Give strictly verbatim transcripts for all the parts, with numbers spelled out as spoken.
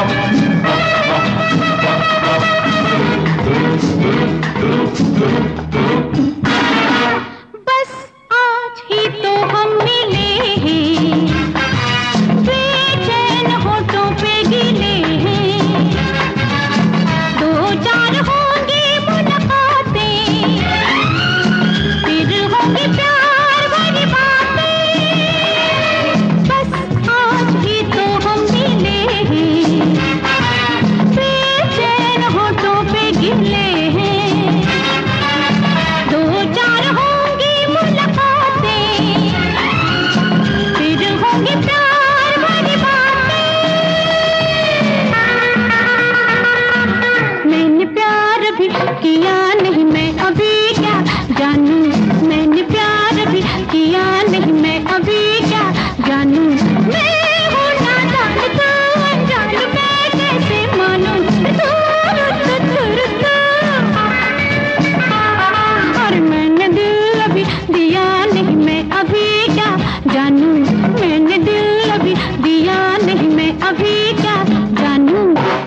बस आज ही तो हम मिले हैं, बेचैन होठों पे गिले हैं, दो चार होंगी मुलाकातें, फिर होंगी प्यार भरी बातें। बस आज ही तो हम मिले हैं, बेचैन होठों पे गिले हैं, किया नहीं मैं अभी क्या जानूं, मैंने प्यार भी किया नहीं मैं अभी क्या जानूं। मैं हूँ नादान तू अनजान, मैं कैसे मानूं, दूर दूर दूर। और मैंने दिल अभी दिया नहीं मैं अभी क्या जानूं, मैंने दिल अभी दिया नहीं मैं अभी क्या जानूं।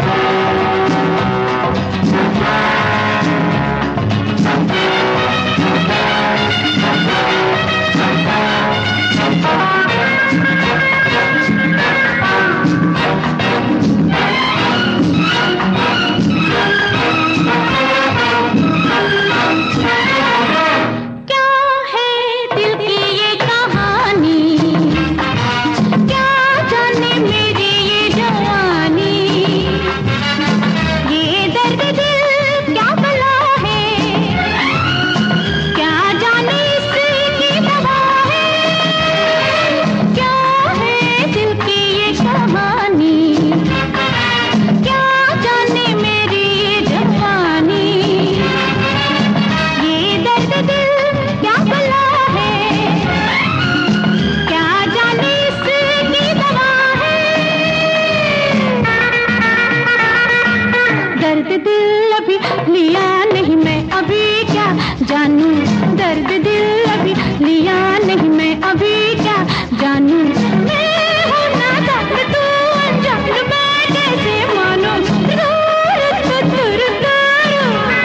दर्द दिल अभी लिया नहीं मैं अभी क्या जानूं, दर्द दिल अभी लिया नहीं मैं अभी क्या जानूं। मैं हूँ नादान तू अनजान, मैं कैसे मानूं, दूर दूर दूर।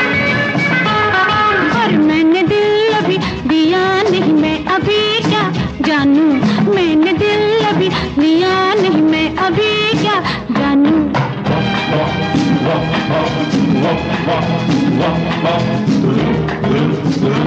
और मैंने दिल अभी दिया नहीं मैं अभी क्या जानूं, मैंने दिल अभी लिया नहीं मैं अभी क्या जानूं। Wah, wah, wah, wah, wah, wah, wah, wah, wah, wah, wah, wah,